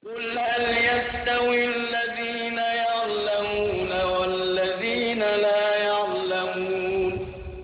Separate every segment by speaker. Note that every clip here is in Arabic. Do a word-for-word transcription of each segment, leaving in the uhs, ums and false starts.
Speaker 1: قل هل يستوي الذين يعلمون والذين لا يعلمون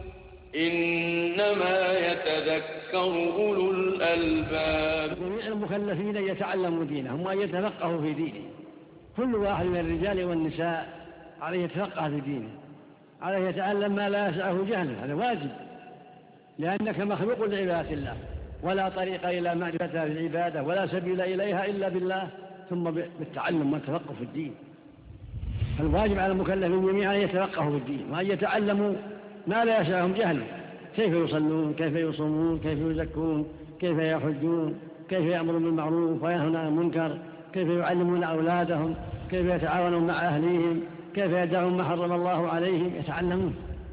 Speaker 1: إنما يتذكر أولو الألباب.
Speaker 2: جميع المكلفين يتعلموا دينهم وأن يتفقهوا في دينهم. كل واحد من الرجال والنساء عليه يتفقه في دينه، عليه يتعلم ما لا يسعه جهله، هذا واجب، لأنك مخلوق لعبادة الله، ولا طريق إلى معرفتها في العبادة ولا سبيل إليها إلا بالله، ثم بالتعلم والتفقه في الدين. الواجب على المكلفين جميعا أن يتفقهوا في الدين وأن يتعلموا ما لا يسعهم جهله، كيف يصلون، كيف يصومون، كيف يزكون، كيف يحجون، كيف يأمرون بالمعروف وينهون عن المنكر، كيف يعلمون أولادهم، كيف يتعاونون مع أهليهم، كيف يدعون ما حرم الله عليهم، يتعلمون.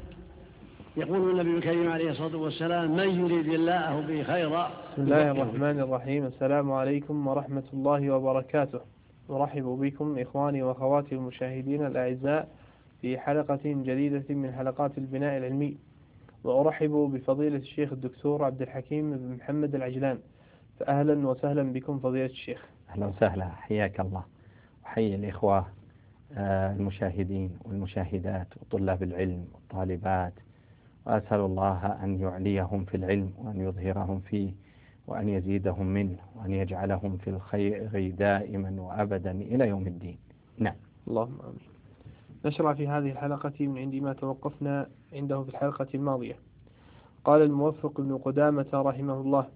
Speaker 2: يقول النبي الكريم عليه الصلاة والسلام: من يريد الله به خيرا.
Speaker 3: بسم الله الرحمن الرحيم. السلام عليكم ورحمة الله وبركاته. نرحب بكم إخواني وأخواتي المشاهدين الأعزاء في حلقة جديدة من حلقات البناء العلمي، وأرحب بفضيلة الشيخ الدكتور عبد الحكيم بن محمد العجلان. فأهلا وسهلا بكم فضيلة الشيخ.
Speaker 4: أهلا وسهلا، حياك الله، وحيي الإخوة المشاهدين والمشاهدات وطلاب العلم والطالبات، وأسأل الله أن يعليهم في العلم وأن يظهرهم فيه وأن يزيدهم منه وأن يجعلهم في الخير دائما وأبدا إلى يوم الدين. نعم،
Speaker 3: اللهم آمين. نشرع في هذه الحلقة من عندما توقفنا عنده في الحلقة الماضية. قال الموفق ابن قدامة رحمه الله: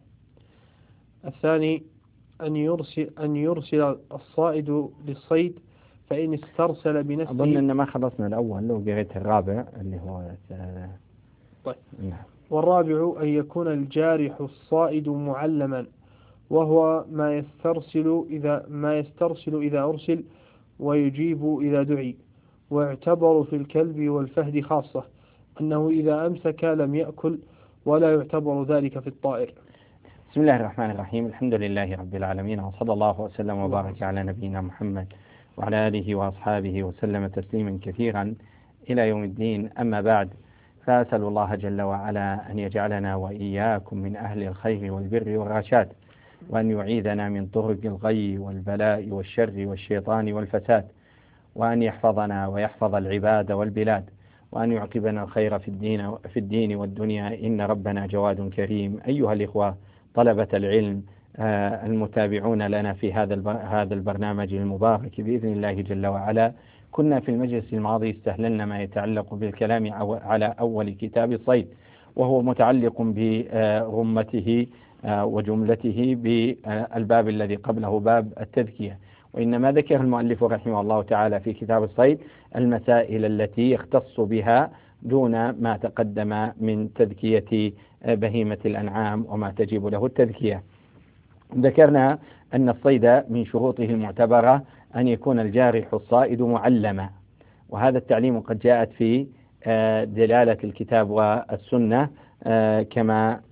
Speaker 3: الثاني أن يرسل, أن يرسل الصائد للصيد، فإن استرسل بنفسه.
Speaker 4: أظن أن ما خلصنا الأول، لو قريت الرابع اللي هو
Speaker 3: طيب. نعم. والرابع أن يكون الجارح الصائد معلما، وهو ما يسترسل إذا ما يسترسل إذا أرسل ويجيب إذا دعي. ويعتبر في الكلب والفهد خاصة أنه إذا أمسك لم يأكل، ولا يعتبر ذلك في الطائر.
Speaker 4: بسم الله الرحمن الرحيم. الحمد لله رب العالمين، وصلى الله وسلم وبارك على نبينا محمد وعلى آله وأصحابه وسلم تسليما كثيرا إلى يوم الدين. أما بعد، فأسأل الله جل وعلا أن يجعلنا وإياكم من أهل الخير والبر والرشاد، وأن يعيذنا من طرق الغي والبلاء والشر والشيطان والفساد، وأن يحفظنا ويحفظ العباد والبلاد، وأن يعقبنا الخير في الدين, في الدين والدنيا، إن ربنا جواد كريم. أيها الإخوة طلبة العلم المتابعون لنا في هذا هذا البرنامج المبارك بإذن الله جل وعلا، كنا في المجلس الماضي استهللنا ما يتعلق بالكلام على أول كتاب الصيد، وهو متعلق برمته وجملته بالباب الذي قبله باب التذكية. وإنما ذكر المؤلف رحمه الله تعالى في كتاب الصيد المسائل التي يختص بها دون ما تقدم من تذكية بهيمة الأنعام وما تجب له التذكية. ذكرنا أن الصيد من شروطه المعتبرة أن يكون الجارح الصائد معلما، وهذا التعليم قد جاءت في دلالة الكتاب والسنة، كما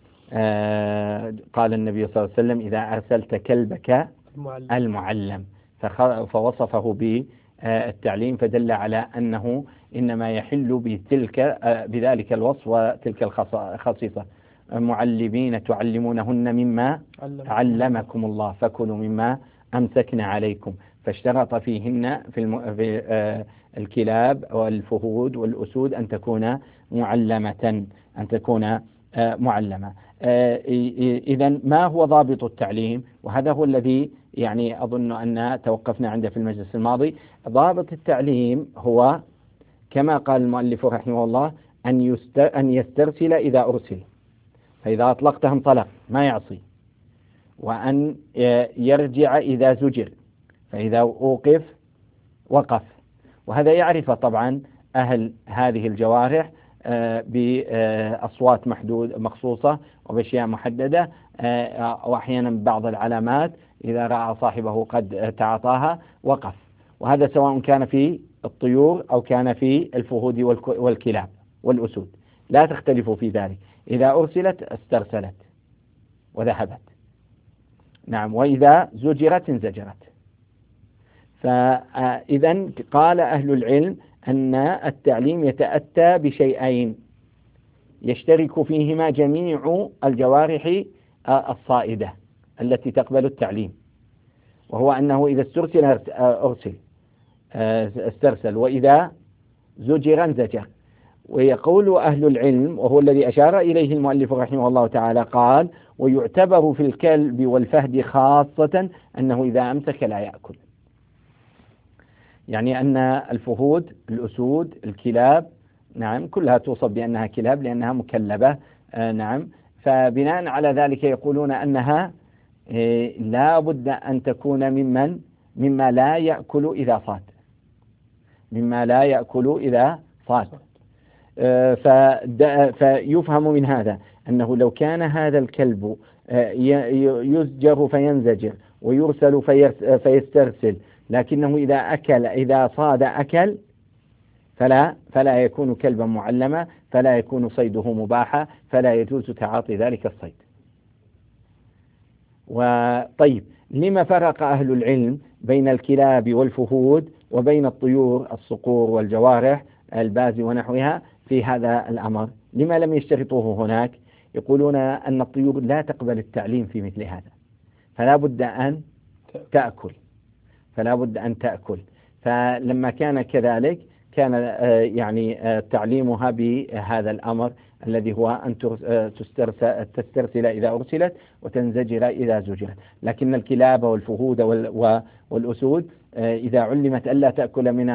Speaker 4: قال النبي صلى الله عليه وسلم: إذا أرسلت كلبك المعلم، فوصفه بالتعليم، فدل على أنه إنما يحل بتلك بذلك الوصف وتلك الخصيصة: معلمين تعلمونهن مما علمكم الله فكلوا مما أمسكنا عليكم. فاشترط فيهن في, الم... في آه الكلاب والفهود والأسود أن تكون معلمة أن تكون آه معلمة. آه إذن ما هو ضابط التعليم؟ وهذا هو الذي يعني أظن أن توقفنا عنده في المجلس الماضي. ضابط التعليم هو كما قال المؤلف رحمه الله: أن, يست... أن يسترسل إذا أرسل، فإذا أطلقته انطلق ما يعصي، وأن يرجع إذا زجر، فإذا أوقف وقف. وهذا يعرف طبعا أهل هذه الجوارح بأصوات محدود مخصوصة وبأشياء محددة، وأحيانا بعض العلامات إذا رأى صاحبه قد تعاطاها وقف. وهذا سواء كان في الطيور أو كان في الفهود والكلاب والأسود، لا تختلفوا في ذلك. إذا أرسلت استرسلت وذهبت، نعم، وإذا زجرت انزجرت. فإذا قال أهل العلم أن التعليم يتأتى بشيئين يشترك فيهما جميع الجوارح الصائدة التي تقبل التعليم. وهو أنه إذا استرسل أرسل استرسل وإذا زجر انزجر. ويقول أهل العلم، وهو الذي أشار إليه المؤلف رحمه الله تعالى، قال: ويعتبر في الكلب والفهد خاصة أنه إذا أمسك لا يأكل. يعني أن الفهود، الأسود، الكلاب، نعم، كلها توصف بأنها كلاب لأنها مكلبة، آه نعم. فبناء على ذلك يقولون أنها آه لا بد أن تكون ممن مما لا يأكل إذا صاد، مما لا يأكل إذا صاد. آه فيفهم من هذا أنه لو كان هذا الكلب آه يزجر فينزجر ويرسل فيسترسل، لكنه إذا أكل إذا صاد أكل، فلا فلا يكون كلبا معلما، فلا يكون صيده مباحا، فلا يجوز تعاطي ذلك الصيد. وطيب، لما فرق أهل العلم بين الكلاب والفهود وبين الطيور الصقور والجوارح البازي ونحوها في هذا الأمر؟ لما لم يشترطوه هناك؟ يقولون أن الطيور لا تقبل التعليم في مثل هذا، فلا بد أن تأكل فلا بد أن تأكل. فلما كان كذلك كان يعني تعليمها بهذا الأمر الذي هو أن تسترسل إذا أرسلت وتنزجر إذا زجرت. لكن الكلاب والفهود والأسود إذا علمت ألا تأكل من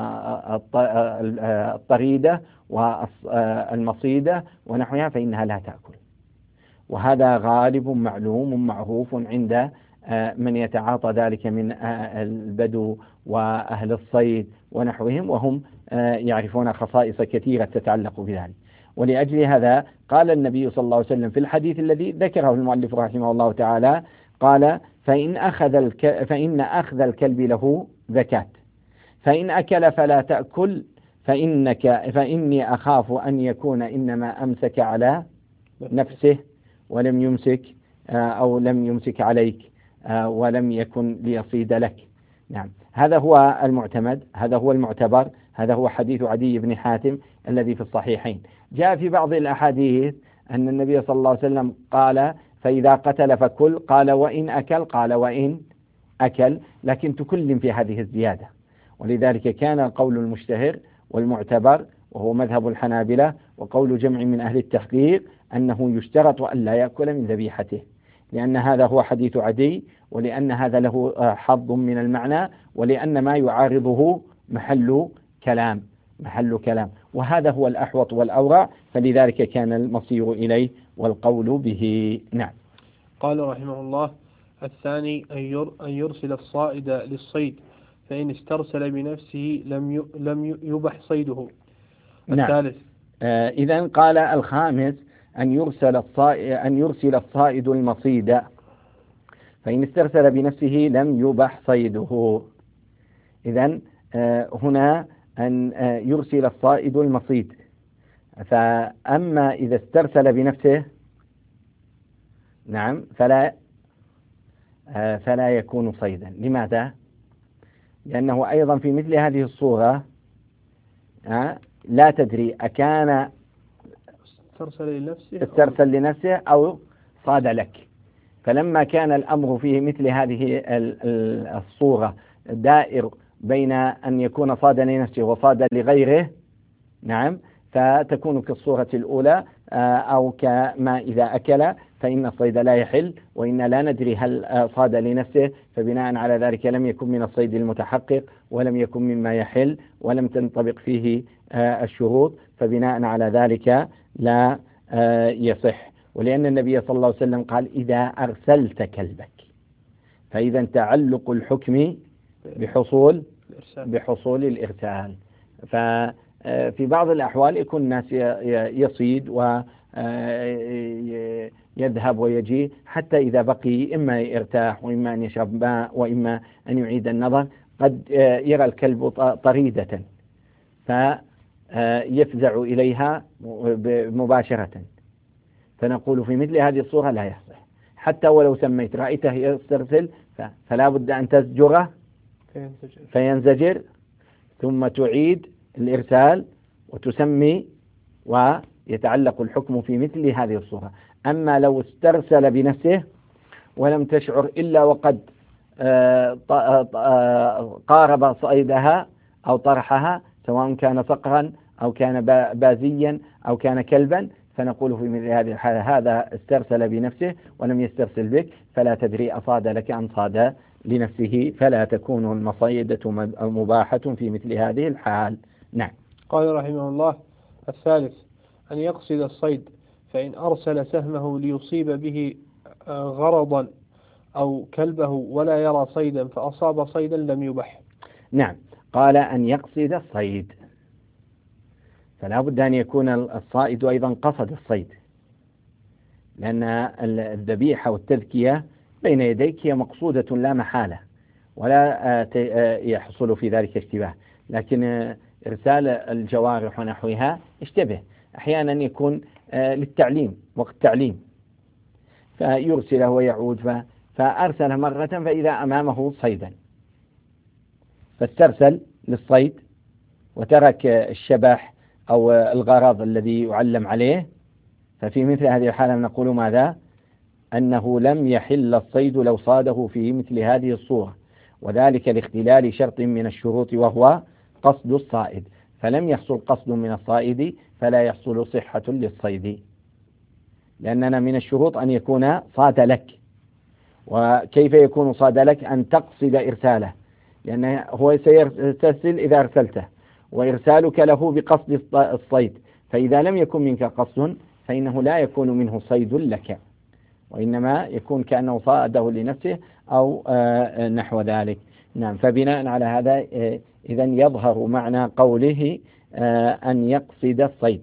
Speaker 4: الطريدة والمصيدة ونحوها فإنها لا تأكل. وهذا غالب معلوم معروف عند من يتعاطى ذلك من البدو وأهل الصيد ونحوهم، وهم يعرفون خصائص كثيرة تتعلق بذلك. ولأجل هذا قال النبي صلى الله عليه وسلم في الحديث الذي ذكره المؤلف رحمه الله تعالى، قال: فإن أخذ الك... فإن أخذ الكلب له زكاة، فإن أكل فلا تأكل، فإنك فإني أخاف أن يكون إنما أمسك على نفسه ولم يمسك أو لم يمسك عليك ولم يكن ليصيد لك. نعم، هذا هو المعتمد، هذا هو المعتبر، هذا هو حديث عدي بن حاتم الذي في الصحيحين. جاء في بعض الأحاديث أن النبي صلى الله عليه وسلم قال: فإذا قتل فكل، قال: وإن أكل، قال: وإن أكل، لكن تكلم في هذه الزيادة. ولذلك كان القول المشتهر والمعتبر وهو مذهب الحنابلة وقول جمع من أهل التحقيق أنه يشترط أن لا يأكل من ذبيحته، لأن هذا هو حديث عدي، ولأن هذا له حظ من المعنى، ولأن ما يعارضه محل كلام محل كلام وهذا هو الأحوط والأورع، فلذلك كان المصير إليه والقول به. نعم.
Speaker 3: قال رحمه الله: الثاني أن يرسل الصائد للصيد، فإن استرسل بنفسه لم لم يبح صيده.
Speaker 4: نعم.
Speaker 3: الثالث
Speaker 4: آه إذن قال الخامس أن يرسل الصائد أن يرسل الصائد المصيد، فإن استرسل بنفسه لم يبح صيده. إذن آه هنا أن آه يرسل الصائد المصيد، فأما إذا استرسل بنفسه نعم فلا آه فلا يكون صيدا. لماذا؟ لأنه أيضا في مثل هذه الصورة آه لا تدري أكان
Speaker 3: استرسل لنفسه
Speaker 4: استرسل لنفسه أو صاد لك. فلما كان الأمر فيه مثل هذه الصورة دائر بين أن يكون صاد لنفسه وصاد لغيره، نعم، فتكون كالصورة الأولى، أو كما إذا أكل فإن الصيد لا يحل، وإن لا ندري هل صاد لنفسه، فبناء على ذلك لم يكن من الصيد المتحقق ولم يكن مما يحل ولم تنطبق فيه الشروط، فبناء على ذلك لا يصح. ولأن النبي صلى الله عليه وسلم قال: إذا أرسلت كلبك، فإذا تعلق الحكم بحصول بحصول الإرسال. ففي بعض الأحوال يكون الناس يصيد ويذهب ويجي حتى إذا بقي إما يرتاح وإما أن يشرب ماء وإما أن يعيد النظر، قد يرى الكلب طريدة فيفزع إليها مباشرة، فنقول في مثل هذه الصورة لا يصح، حتى ولو سميت رأيته يسترسل فلا بد أن تزجره فينزجر ثم تعيد الإرسال وتسمي ويتعلق الحكم في مثل هذه الصورة. أما لو استرسل بنفسه ولم تشعر إلا وقد قارب صيدها أو طرحها، سواء كان صقرا أو كان بازيا أو كان كلبا، فنقول في مثل هذه الحالة هذا استرسل بنفسه ولم يسترسل بك، فلا تدري أصاد لك أم صاد لنفسه، فلا تكون المصيدة مباحة في مثل هذه الحال. نعم.
Speaker 3: قال رحمه الله: الثالث أن يقصد الصيد، فإن أرسل سهمه ليصيب به غرضا أو كلبه ولا يرى صيدا فأصاب صيدا لم يبح.
Speaker 4: نعم. قال أن يقصد الصيد، فلا بد أن يكون الصائد أيضا قصد الصيد، لأن الذبيحة والتذكية بين يديك هي مقصودة لا محالة، ولا يحصل في ذلك اشتباه، لكن إرسال الجوارح ونحوها اشتبه، أحيانا يكون للتعليم، وقت تعليم، فيرسله ويعود، فأرسل مرة فإذا أمامه صيدا فاسترسل للصيد وترك الشبح أو الغرض الذي يعلم عليه، ففي مثل هذه الحالة نقول ماذا؟ أنه لم يحل الصيد لو صاده في مثل هذه الصورة، وذلك لاختلال شرط من الشروط وهو قصد الصائد، فلم يحصل قصد من الصائد فلا يحصل صحة للصيد، لأننا من الشروط أن يكون صاد لك. وكيف يكون صاد لك؟ أن تقصد إرساله، لأنه هو سيرسل إذا أرسلته، وإرسالك له بقصد الصيد، فإذا لم يكن منك قصد فإنه لا يكون منه صيد لك، وإنما يكون كأنه صاده لنفسه أو نحو ذلك. نعم. فبناء على هذا إذن يظهر معنى قوله أن يقصد الصيد،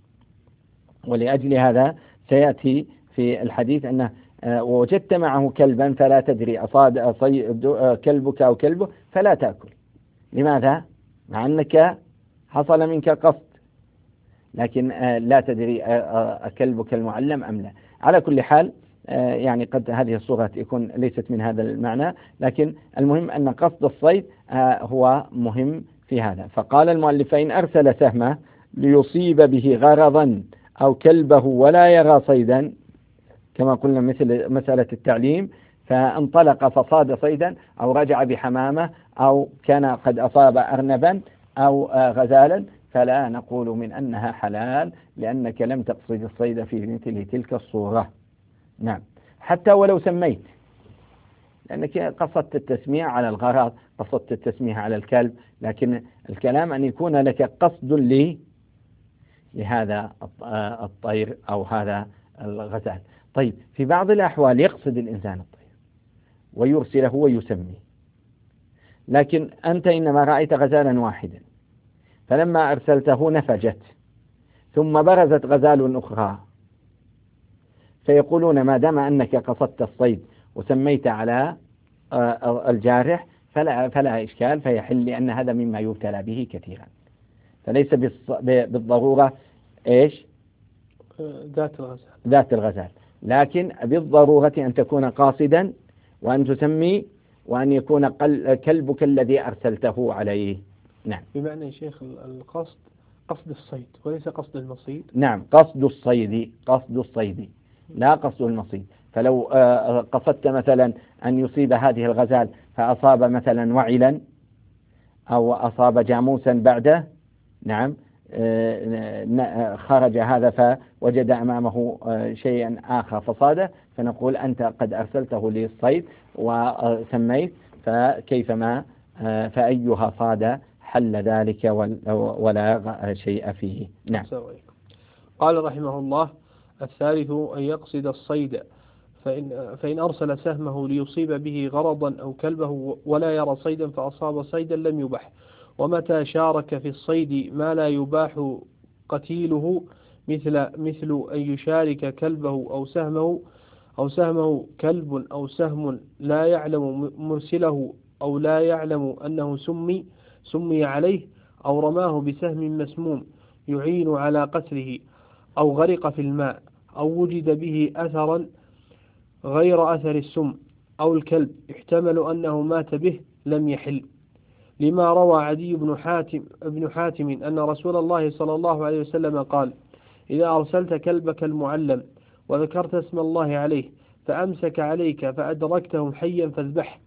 Speaker 4: ولأجل هذا سيأتي في الحديث أنه ووجدت معه كلبا فلا تدري أصاد كلبك أو كلبه فلا تأكل. لماذا؟ مع أنك حصل منك قصد، لكن لا تدري كلبك المعلم أم لا. على كل حال يعني قد هذه الصورة يكون ليست من هذا المعنى، لكن المهم أن قصد الصيد هو مهم في هذا. فقال المؤلف: فإن أرسل سهمه ليصيب به غرضا أو كلبه ولا يرى صيدا، كما قلنا مثل مسألة التعليم، فانطلق فصاد صيدا أو رجع بحمامة أو كان قد أصاب أرنبا أو غزالا، فلا نقول من أنها حلال، لأنك لم تقصد الصيد في مثل تلك الصورة. نعم. حتى ولو سميت، لأنك قصدت التسمية على الغرض، قصدت التسمية على الكلب، لكن الكلام أن يكون لك قصد لي لهذا الطير أو هذا الغزال. طيب، في بعض الأحوال يقصد الإنسان الطير ويرسله ويسميه، لكن أنت إنما رأيت غزالا واحدا، فلما أرسلته نفجت، ثم برزت غزال أخرى، فيقولون ما دام أنك قصدت الصيد وسميت على الجارح فلا, فلا إشكال، فيحل، لأن هذا مما يبتلى به كثيرا، فليس بالضرورة إيش؟
Speaker 3: ذات الغزال
Speaker 4: ذات الغزال، لكن بالضرورة أن تكون قاصدا وأن تسمي وأن يكون كلبك الذي أرسلته عليه. نعم.
Speaker 3: بمعنى يا شيخ القصد قصد الصيد وليس قصد المصيد.
Speaker 4: نعم، قصد الصيد، قصد الصيد لا قصد المصيد. فلو قصدت مثلا أن يصيب هذه الغزال فأصاب مثلا وعلا أو أصاب جاموسا بعده، نعم، خرج هذا فوجد أمامه شيئا آخر فصاده، فنقول أنت قد أرسلته للصيد وسميت، فكيفما فأيها صاد حل ذلك ولا شيء فيه. نعم.
Speaker 3: قال رحمه الله: الثالث أن يقصد الصيد، فإن, فإن أرسل سهمه ليصيب به غرضا أو كلبه ولا يرى صيدا فأصاب صيدا لم يبح. ومتى شارك في الصيد ما لا يباح قتيله، مثل مثل أن يشارك كلبه أو سهمه أو سهمه كلب أو سهم لا يعلم مرسله أو لا يعلم أنه سمي سمي عليه، أو رماه بسهم مسموم يعين على قتله، أو غرق في الماء، أو وجد به أثرا غير أثر السم، أو الكلب يحتمل أنه مات به، لم يحل، لما روى عدي بن حاتم, بن حاتم أن رسول الله صلى الله عليه وسلم قال: إذا أرسلت كلبك المعلم وذكرت اسم الله عليه فأمسك عليك فأدركته حيا فاذبحه،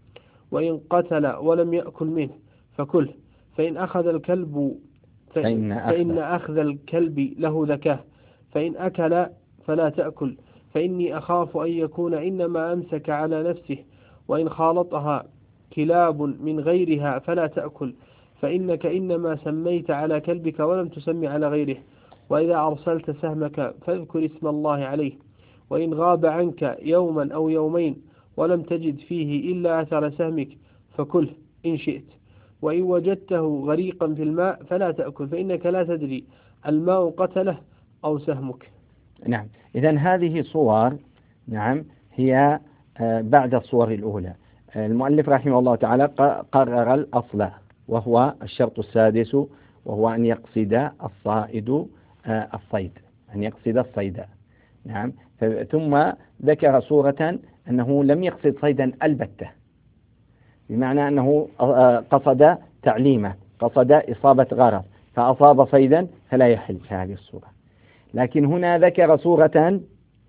Speaker 3: وإن قتل ولم يأكل منه فكله، فإن أخذ الكلب
Speaker 4: فإن أخذ,
Speaker 3: فإن أخذ الكلب له ذكاه، فإن أكل فلا تأكل، فإني أخاف أن يكون إنما أمسك على نفسه، وإن خالطها كلاب من غيرها فلا تأكل، فإنك إنما سميت على كلبك ولم تسمي على غيره، وإذا أرسلت سهمك فاذكر اسم الله عليه، وإن غاب عنك يوما أو يومين ولم تجد فيه إلا أثر سهمك فكله إن شئت، وإن وجدته غريقا في الماء فلا تأكل، فإنك لا تدري الماء قتله أو سهمك.
Speaker 4: نعم. إذن هذه صور، نعم، هي بعد الصور الأولى. المؤلف رحمه الله تعالى قرر الأصل، وهو الشرط السادس، وهو أن يقصد الصائد الصيد، أن يقصد الصيد. نعم. ثم ذكر صورة أنه لم يقصد صيدا البتة، بمعنى أنه قصد تعليمه، قصد إصابة غرض فأصاب صيدا فلا يحل في هذه الصورة. لكن هنا ذكر صورة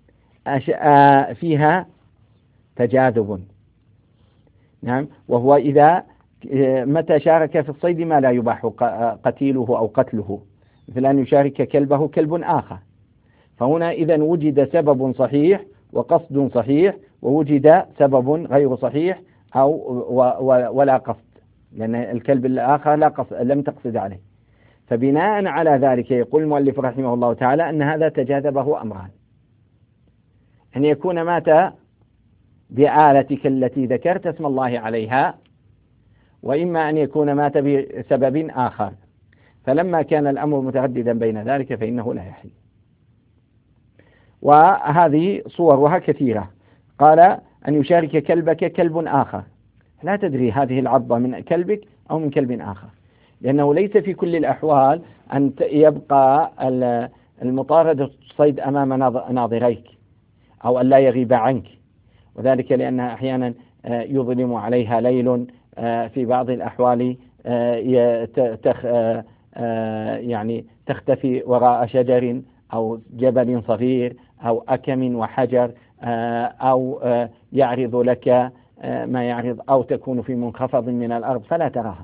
Speaker 4: فيها تجاذب، نعم، وهو إذا متى شارك في الصيد ما لا يباح قتيله أو قتله، مثل أن يشارك كلبه كلب آخر، فهنا إذن وجد سبب صحيح وقصد صحيح، ووجد سبب غير صحيح أو ولا قصد، لأن الكلب الآخر لا قصد، لم تقصد عليه. فبناء على ذلك يقول المؤلف رحمه الله تعالى أن هذا تجاذبه أمران: أن يكون مات بآلتك التي ذكرت اسم الله عليها، وإما أن يكون مات بسبب آخر. فلما كان الأمر مترددا بين ذلك فإنه لا يحل. وهذه صورها كثيرة. قال أن يشارك كلبك كلب آخر، لا تدري هذه العضة من كلبك أو من كلب آخر، لأنه ليس في كل الأحوال أن يبقى المطاردة الصيد أمام ناظريك أو أن لا يغيب عنك، وذلك لأنها أحيانا يظلم عليها ليل، في بعض الأحوال يعني تختفي وراء شجر أو جبل صغير أو أكم وحجر، أو يعرض لك ما يعرض، أو تكون في منخفض من الأرض فلا تراها.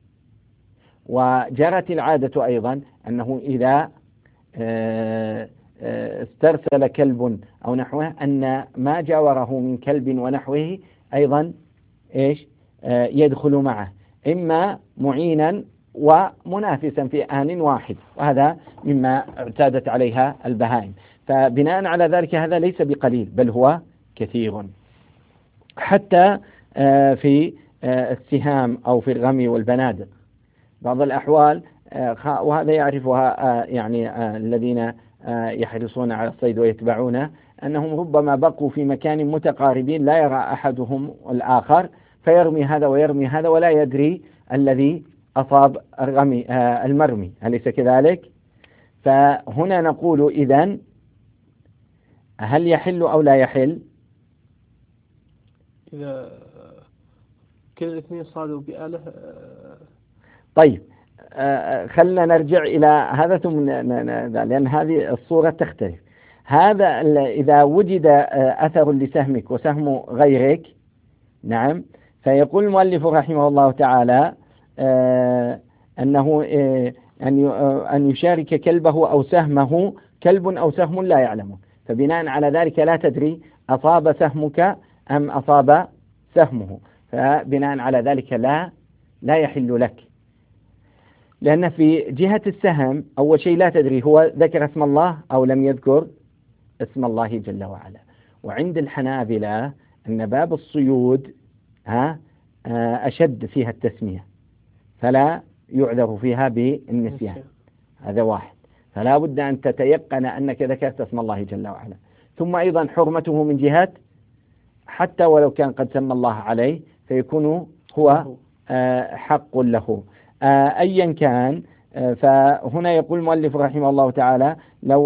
Speaker 4: وجرت العادة أيضا أنه إذا استرسل كلب أو نحوه أن ما جاوره من كلب ونحوه أيضا إيش يدخل معه، إما معينا ومنافسا في آن واحد، وهذا مما اعتادت عليها البهائم. فبناء على ذلك هذا ليس بقليل، بل هو كثير، حتى في السهام أو في الرمي والبنادق بعض الأحوال، وهذا يعرفها يعني الذين يحرصون على الصيد ويتبعونه، أنهم ربما بقوا في مكان متقاربين لا يرى أحدهم الآخر، فيرمي هذا ويرمي هذا ولا يدري الذي أصاب الرمي المرمي، أليس كذلك؟ فهنا نقول إذن هل يحل أو لا يحل؟
Speaker 3: إذا كل الاثنين صادوا بآله.
Speaker 4: طيب خلنا نرجع إلى هذا ثم لأن هذه الصورة تختلف. هذا إذا وجد أثر لسهمك وسهم غيرك، نعم، فيقول المؤلف رحمه الله تعالى أنه أن يشارك كلبه أو سهمه كلب أو سهم لا يعلمه، فبناء على ذلك لا تدري أصاب سهمك أم أصاب سهمه، فبناء على ذلك لا لا يحل لك، لأن في جهة السهم أول شيء لا تدري هو ذكر اسم الله أو لم يذكر اسم الله جل وعلا. وعند الحنابلة أن باب الصيود ها أشد فيها التسمية، فلا يعذر فيها بالنسيان، هذا واحد، فلا بد أن تتيقن أنك ذكرت اسم الله جل وعلا. ثم أيضا حرمته من جهة حتى ولو كان قد سمى الله عليه فيكون هو حق له أيا كان. فهنا يقول المؤلف رحمه الله تعالى لو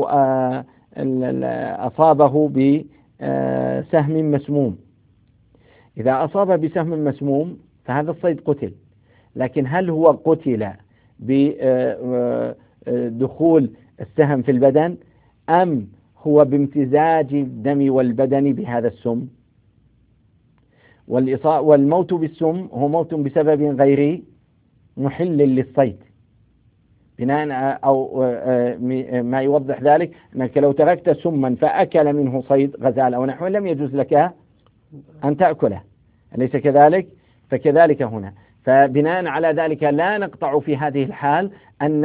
Speaker 4: أصابه بسهم مسموم، إذا أصاب بسهم مسموم فهذا الصيد قتل، لكن هل هو قتل بدخول السهم في البدن أم هو بامتزاج الدم والبدن بهذا السم؟ والموت بالسم هو موت بسبب غير محل للصيد بناء أو ما يوضح ذلك أنك لو تركت سما فأكل منه صيد غزال أو نحوه لم يجوز لك أن تأكله، أليس كذلك؟ فكذلك هنا، فبناء على ذلك لا نقطع في هذه الحال أن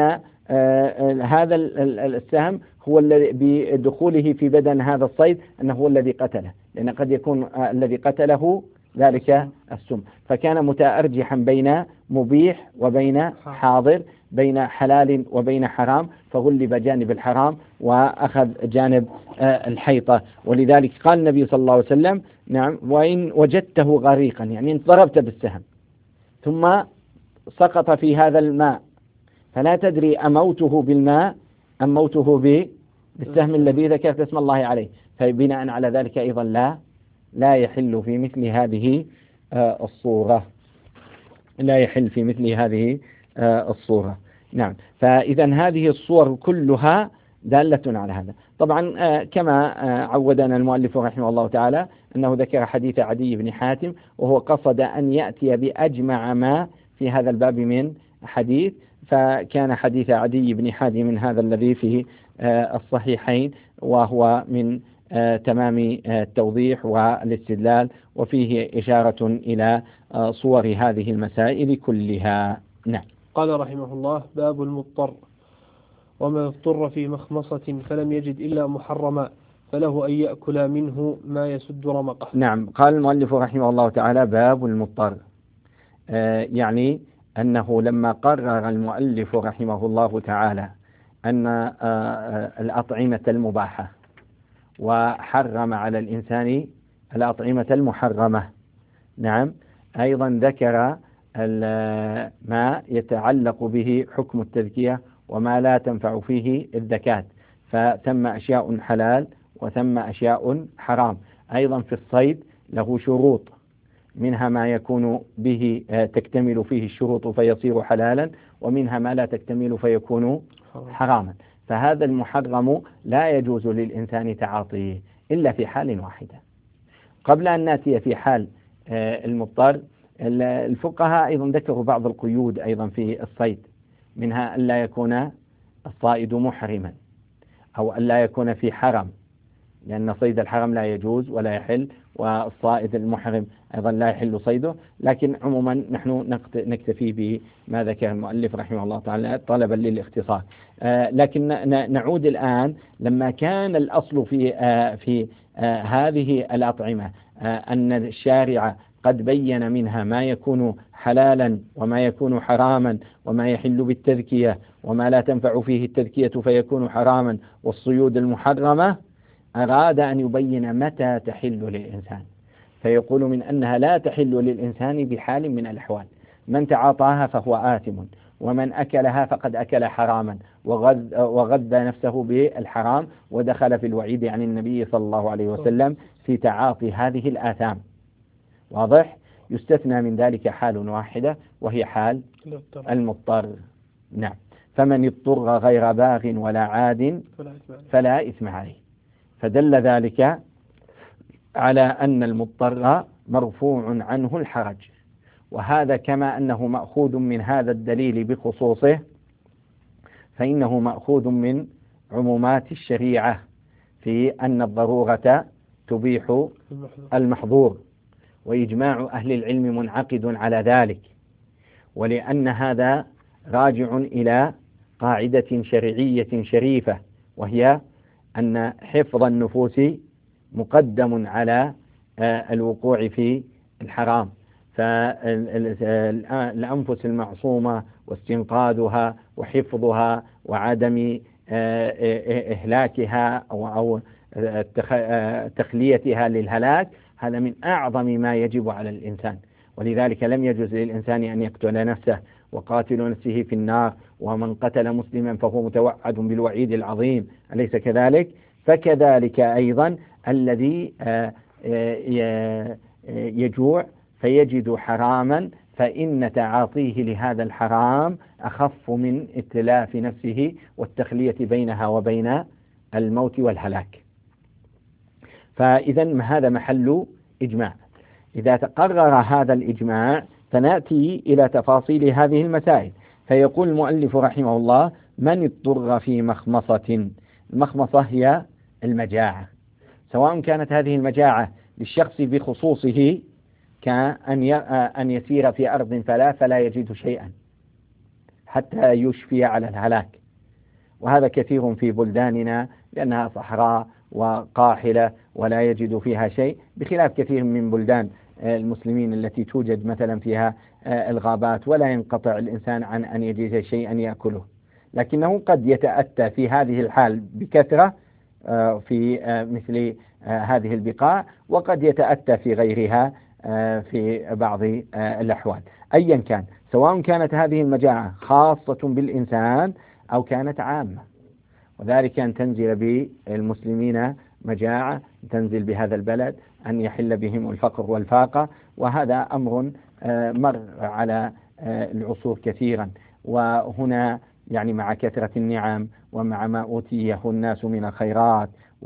Speaker 4: هذا السهم هو الذي بدخوله في بدن هذا الصيد أنه هو الذي قتله، لأن قد يكون الذي قتله ذلك السم، فكان متأرجحا بين مبيح وبين حاضر، بين حلال وبين حرام، فغلب جانب الحرام وأخذ جانب الحيطة. ولذلك قال النبي صلى الله عليه وسلم نعم وإن وجدته غريقا، يعني انت ضربت بالسهم ثم سقط في هذا الماء فلا تدري أموته بالماء أم موته بالسهم الذي ذكرت اسم الله عليه، فبناء على ذلك أيضا لا لا يحل في مثل هذه الصورة، لا يحل في مثل هذه الصورة. نعم، فإذا هذه الصور كلها دالة على هذا. طبعا كما عودنا المؤلف رحمه الله تعالى أنه ذكر حديث عدي بن حاتم، وهو قصد أن يأتي بأجمع ما في هذا الباب من حديث، فكان حديث عدي بن حاتم من هذا الذي في الصحيحين، وهو من تمام التوضيح والاستدلال، وفيه إشارة إلى صور هذه المسائل كلها. نعم.
Speaker 3: قال رحمه الله: باب المضطر. ومن اضطر في مخمصة فلم يجد إلا محرما فله أن يأكل منه ما يسد رمقه.
Speaker 4: نعم. قال المؤلف رحمه الله تعالى: باب المضطر، آه يعني أنه لما قرر المؤلف رحمه الله تعالى أن آه الأطعمة المباحة وحرم على الإنسان الأطعمة المحرمة، نعم، أيضا ذكر ما يتعلق به حكم التذكية وما لا تنفع فيه الزكاة، فثم أشياء حلال وثم أشياء حرام. أيضا في الصيد له شروط، منها ما يكون به تكتمل فيه الشروط فيصير حلالا، ومنها ما لا تكتمل فيكون حراما. فهذا المحرم لا يجوز للإنسان تعاطيه إلا في حال واحدة. قبل أن نأتي في حال المضطر، الفقهاء أيضا ذكروا بعض القيود أيضا في الصيد، منها ألا يكون الصائد محرما، أو ألا يكون في حرم، لأن صيد الحرم لا يجوز ولا يحل، والصائد المحرم أيضا لا يحل صيده. لكن عموما نحن نكتفي بما ذكر المؤلف رحمه الله تعالى طلبا للاختصار. آه لكن نعود الآن، لما كان الأصل في آه في آه هذه الأطعمة آه أن الشارع قد بين منها ما يكون حلالا وما يكون حراما، وما يحل بالتذكية وما لا تنفع فيه التذكية فيكون حراما، والصيود المحرمة، أراد أن يبين متى تحل للإنسان، فيقول من أنها لا تحل للإنسان بحال من الأحوال. من تعاطاها فهو آثم، ومن أكلها فقد أكل حراما وغذ وغذى نفسه بالحرام، ودخل في الوعيد عن النبي صلى الله عليه وسلم في تعاطي هذه الآثام. واضح؟ يستثنى من ذلك حال واحدة، وهي حال المضطر. نعم. فمن اضطر غير باغ ولا عاد فلا إثم عليه. فدل ذلك على أن المضطر مرفوع عنه الحرج، وهذا كما أنه مأخوذ من هذا الدليل بخصوصه، فإنه مأخوذ من عمومات الشريعة في أن الضرورة تبيح المحظور، وإجماع أهل العلم منعقد على ذلك، ولأن هذا راجع إلى قاعدة شرعية شريفة، وهي أن حفظ النفوس مقدم على الوقوع في الحرام، فالأنفس المعصومة واستنقاذها وحفظها وعدم إهلاكها أو تخليتها للهلاك، هذا من أعظم ما يجب على الإنسان. ولذلك لم يجوز للإنسان أن يقتل نفسه، وقاتل نفسه في النار، ومن قتل مسلما فهو متوعد بالوعيد العظيم، أليس كذلك؟ فكذلك أيضا الذي يجوع فيجد حراما، فإن تعاطيه لهذا الحرام أخف من اتلاف نفسه والتخلية بينها وبين الموت والهلاك. فإذا هذا محل إجماع. إذا تقرر هذا الإجماع فنأتي إلى تفاصيل هذه المسائل. فيقول المؤلف رحمه الله: من اضطر في مخمصة. المخمصة هي المجاعة، سواء كانت هذه المجاعة للشخص بخصوصه كأن أن يسير في أرض فلا فلا يجد شيئا حتى يشفي على الهلاك، وهذا كثير في بلداننا لأنها صحراء وقاحلة ولا يجد فيها شيء، بخلاف كثير من بلدان المسلمين التي توجد مثلا فيها الغابات ولا ينقطع الإنسان عن أن يجد شيئا يأكله، لكنه قد يتأتى في هذه الحال بكثرة في مثل هذه البقاع، وقد يتأتى في غيرها في بعض الأحوال. أيا كان، سواء كانت هذه المجاعة خاصة بالإنسان أو كانت عامة، وذلك أن تنزل بالمسلمين مجاعة تنزل بهذا البلد، أن يحل بهم الفقر والفاقة، وهذا أمر مر على العصور كثيرا. وهنا يعني مع كثرة النعم ومع ما أوتيه الناس من الخيرات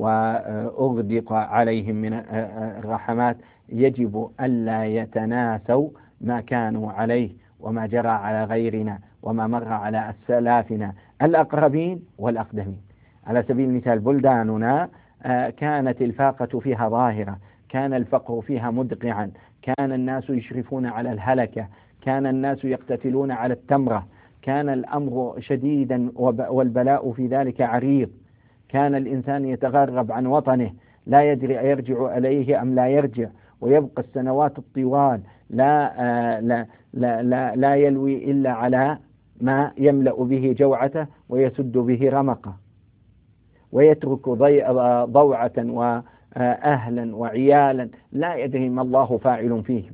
Speaker 4: وأغدق عليهم من الرحمات يجب ألا يتناسوا ما كانوا عليه وما جرى على غيرنا وما مر على أسلافنا الأقربين والأقدمين. على سبيل المثال بلداننا كانت الفاقة فيها ظاهرة، كان الفقر فيها مدقعا، كان الناس يشرفون على الهلكة، كان الناس يقتتلون على التمرة، كان الأمر شديدا والبلاء في ذلك عريض، كان الإنسان يتغرب عن وطنه لا يدري يرجع إليه أم لا يرجع، ويبقى السنوات الطوال لا, لا, لا, لا, لا يلوي إلا على ما يملأ به جوعته ويسد به رمقه، ويترك ضوعة وأهلا وعيالا لا يدري ما الله فاعل فيهم.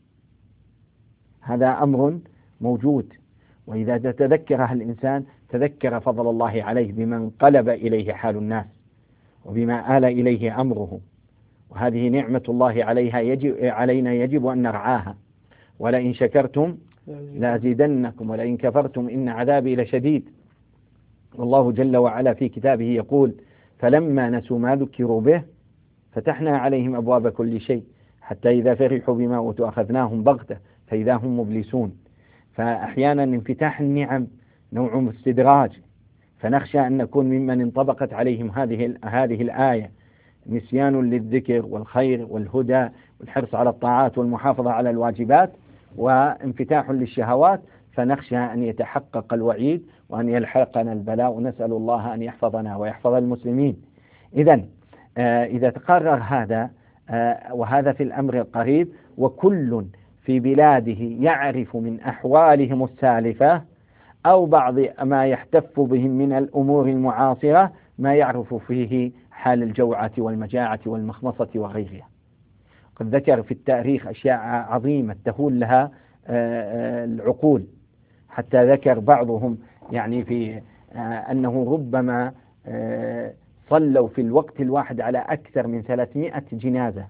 Speaker 4: هذا أمر موجود، وإذا تذكره الإنسان تذكر فضل الله عليه بما انقلب إليه حال الناس وبما آل إليه أمره، وهذه نعمة الله عليها يجب علينا يجب أن نرعاها. ولئن شكرتم لأزيدنكم ولئن كفرتم إن عذابي لشديد. والله جل وعلا في كتابه يقول: فلما نسوا ما ذكروا به فتحنا عليهم أبواب كل شيء حتى إذا فرحوا بما أوتوا أخذناهم بغتة فإذا هم مبلسون. فأحيانا انفتاح النعم نوع استدراج، فنخشى أن نكون ممن انطبقت عليهم هذه هذه الآية: نسيان للذكر والخير والهدى والحرص على الطاعات والمحافظة على الواجبات، وانفتاح للشهوات، فنخشى أن يتحقق الوعيد وأن يلحقنا البلاء، ونسأل الله أن يحفظنا ويحفظ المسلمين. إذن إذا تقرر هذا وهذا في الأمر القريب، وكل في بلاده يعرف من أحوالهم السالفة أو بعض ما يحتف بهم من الأمور المعاصرة ما يعرف فيه حال الجوعة والمجاعة والمخمصة وغيرها. قد ذكر في التاريخ أشياء عظيمة تهول لها العقول، حتى ذكر بعضهم يعني في أنه ربما صلوا في الوقت الواحد على أكثر من ثلاثمائة جنازة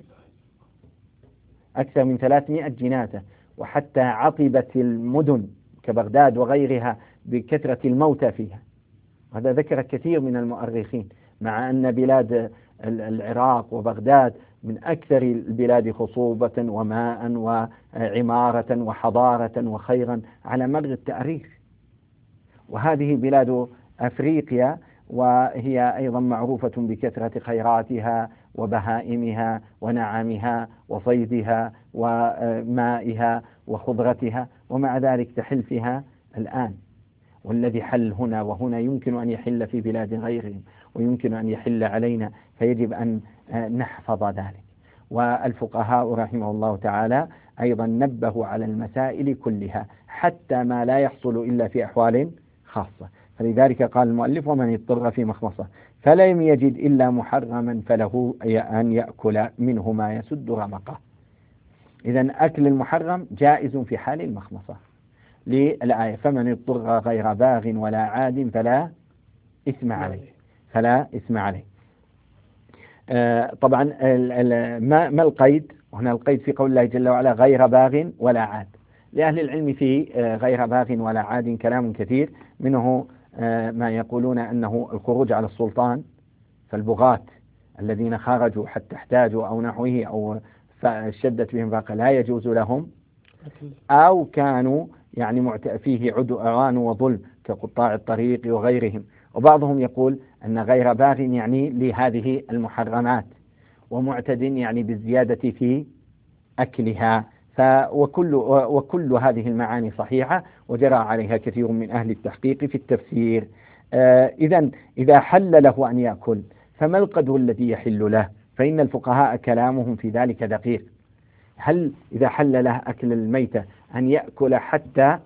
Speaker 4: أكثر من ثلاثمائة جنازة، وحتى عطبت المدن كبغداد وغيرها بكثرة الموتى فيها. هذا ذكر كثير من المؤرخين، مع أن بلاد العراق وبغداد من أكثر البلاد خصوبة وماء وعمارة وحضارة وخيرا على مر التاريخ. وهذه بلاد أفريقيا، وهي أيضا معروفة بكثرة خيراتها وبهائمها ونعمها وصيدها ومائها وخضرتها، ومع ذلك تحل فيها الآن. والذي حل هنا وهنا يمكن أن يحل في بلاد غيرهم ويمكن أن يحل علينا، فيجب أن نحفظ ذلك. والفقهاء رحمه الله تعالى أيضا نبهوا على المسائل كلها حتى ما لا يحصل إلا في أحوال خاصة. فلذلك قال المؤلف: ومن اضطر في مخمصة فلم يجد إلا محرما فله أن يأكل منه ما يسد رمقه. إذن أكل المحرم جائز في حال المخمصة للآية: فمن اضطر غير باغ ولا عاد فلا إثم عليه فلا إثم عليه. آه طبعا ما, ما القيد هنا؟ القيد في قول الله جل وعلا: غير باغ ولا عاد. لأهل العلم في آه غير باغ ولا عاد كلام كثير، منه آه ما يقولون أنه الخروج على السلطان، فالبغاة الذين خرجوا حتى احتاجوا أو نحوه أو فشدت بهم فاقة لا يجوز لهم، أو كانوا يعني فيه عدوان وظلم كقطاع الطريق وغيرهم. وبعضهم يقول أن غير باغ يعني لهذه المحرمات، ومعتد يعني بالزيادة في أكلها. وكل, وكل هذه المعاني صحيحة وجرى عليها كثير من أهل التحقيق في التفسير. إذن إذا حل له أن يأكل فما القدر الذي يحل له؟ فإن الفقهاء كلامهم في ذلك دقيق. هل إذا حل له أكل الميتة أن يأكل حتى